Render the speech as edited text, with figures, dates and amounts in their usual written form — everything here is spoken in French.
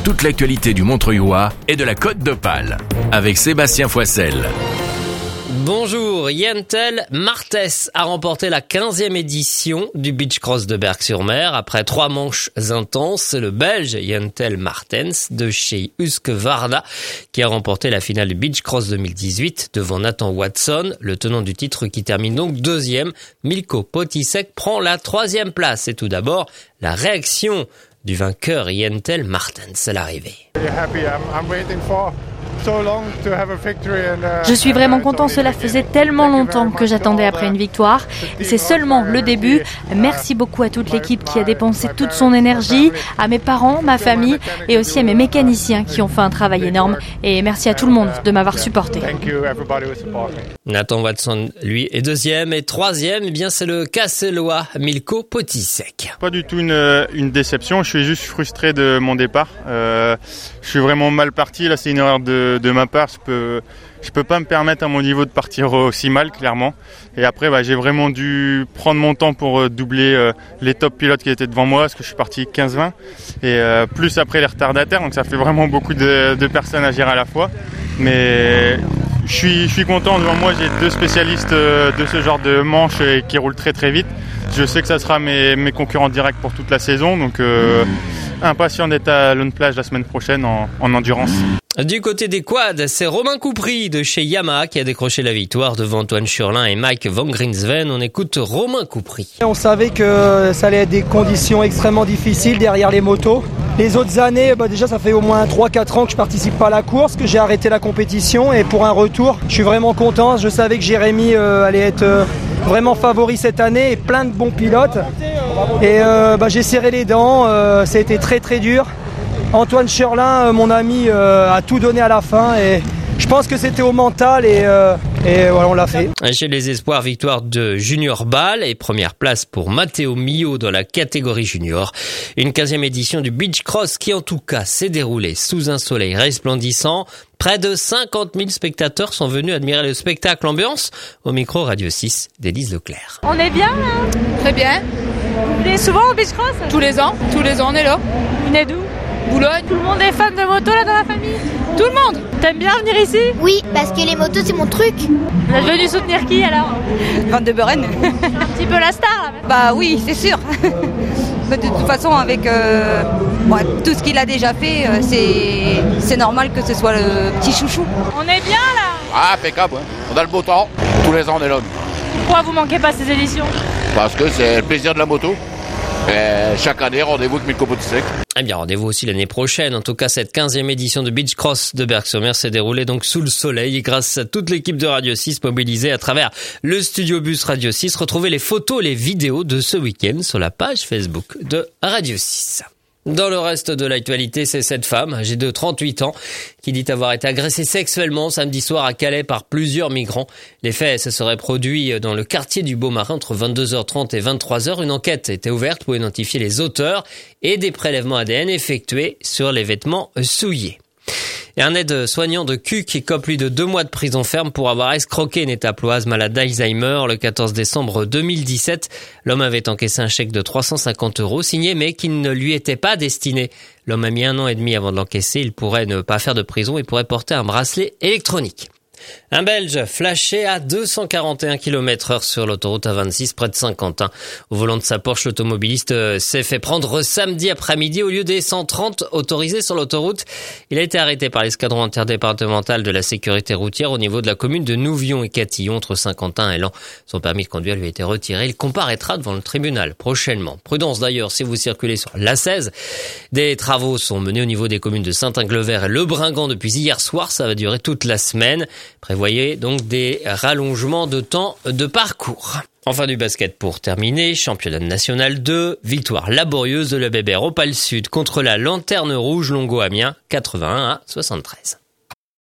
toute l'actualité du Montreuillois et de la Côte d'Opale. Avec Sébastien Foissel. Bonjour, Yentel Martens a remporté la 15e édition du Beach Cross de Berck-sur-Mer. Après 3 manches intenses, c'est le Belge Yentel Martens de chez Husqvarna qui a remporté la finale du Beach Cross 2018 devant Nathan Watson, le tenant du titre qui termine donc 2e. Milko Potisek prend la 3e place. Et tout d'abord, la réaction du vainqueur Yentel Martens à l'arrivée. Je suis vraiment content, cela faisait tellement longtemps que j'attendais après une victoire et c'est seulement le début. Merci beaucoup à toute l'équipe qui a dépensé toute son énergie, à mes parents, ma famille et aussi à mes mécaniciens qui ont fait un travail énorme et merci à tout le monde de m'avoir supporté. Nathan Watson, lui, est 2e et 3e, eh bien c'est le Cassellois Milko Potisek. Pas du tout une déception, je suis juste frustré de mon départ. Je suis vraiment mal parti, là c'est une erreur de ma part, je peux pas me permettre à mon niveau de partir aussi mal, clairement. Et après, j'ai vraiment dû prendre mon temps pour doubler les top pilotes qui étaient devant moi, parce que je suis parti 15-20. Et plus après les retardataires, donc ça fait vraiment beaucoup de personnes à gérer à la fois. Mais je suis content, devant moi j'ai 2 spécialistes de ce genre de manche qui roulent très très vite. Je sais que ça sera mes concurrents directs pour toute la saison, donc impatient d'être à Lone Plage la semaine prochaine en endurance. Du côté des quads, c'est Romain Coupry de chez Yamaha qui a décroché la victoire devant Antoine Schurlin et Mike Van Grinsven. On écoute Romain Coupry. On savait que ça allait être des conditions extrêmement difficiles derrière les motos. Les autres années, déjà ça fait au moins 3-4 ans que je participe pas à la course, que j'ai arrêté la compétition et pour un retour, je suis vraiment content. Je savais que Jérémy allait être vraiment favori cette année et plein de bons pilotes. Et j'ai serré les dents, ça a été très très dur. Antoine Schurlin, mon ami, a tout donné à la fin et je pense que c'était au mental et voilà, on l'a fait. Chez les espoirs, victoire de Junior Ball et première place pour Matteo Mio dans la catégorie junior. Une 15e édition du Beach Cross qui en tout cas s'est déroulée sous un soleil resplendissant. Près de 50 000 spectateurs sont venus admirer le spectacle. Ambiance au micro Radio 6 d'Élise Leclerc. On est bien là ? Très bien. Vous venez souvent au Beach Cross ? Tous les ans on est là. Vous venez d'où ? Boulogne. Tout le monde est fan de moto là dans la famille ? Tout le monde. T'aimes bien venir ici ? Oui, parce que les motos c'est mon truc. Vous êtes venu soutenir qui alors ? Van de Buren. Un petit peu la star là. Bah oui, c'est sûr. De toute façon, avec tout ce qu'il a déjà fait, c'est normal que ce soit le petit chouchou. On est bien là ? Ah, impeccable, hein. On a le beau temps. Tous les ans on est là. Pourquoi vous manquez pas ces éditions ? Parce que c'est le plaisir de la moto. Et chaque année, rendez-vous avec Milko Potisek. Eh bien, rendez-vous aussi l'année prochaine. En tout cas, cette 15e édition de Beach Cross de Berck-sur-Mer s'est déroulée donc sous le soleil grâce à toute l'équipe de Radio 6 mobilisée à travers le studio bus Radio 6. Retrouvez les photos et les vidéos de ce week-end sur la page Facebook de Radio 6. Dans le reste de l'actualité, c'est cette femme, âgée de 38 ans, qui dit avoir été agressée sexuellement samedi soir à Calais par plusieurs migrants. Les faits se seraient produits dans le quartier du Beaumarin entre 22h30 et 23h. Une enquête a été ouverte pour identifier les auteurs et des prélèvements ADN effectués sur les vêtements souillés. Et un aide-soignant de Cuques qui cope plus de 2 mois de prison ferme pour avoir escroqué une étaploise malade d'Alzheimer le 14 décembre 2017. L'homme avait encaissé un chèque de 350 € signé mais qui ne lui était pas destiné. L'homme a mis 1 an et demi avant de l'encaisser. Il pourrait ne pas faire de prison et pourrait porter un bracelet électronique. Un Belge flashé à 241 km/h sur l'autoroute A26 près de Saint-Quentin. Au volant de sa Porsche, l'automobiliste s'est fait prendre samedi après-midi au lieu des 130 autorisés sur l'autoroute. Il a été arrêté par l'escadron interdépartemental de la sécurité routière au niveau de la commune de Nouvion et Catillon entre Saint-Quentin et Laon. Son permis de conduire lui a été retiré. Il comparaîtra devant le tribunal prochainement. Prudence d'ailleurs si vous circulez sur l'A16. Des travaux sont menés au niveau des communes de Saint-Inglevert et Le Bringant depuis hier soir. Ça va durer toute la semaine. Prévoyez donc des rallongements de temps de parcours. Enfin du basket pour terminer, championnat national 2, victoire laborieuse de la Bébert Opale Sud contre la Lanterne Rouge Longo Amiens, 81-73.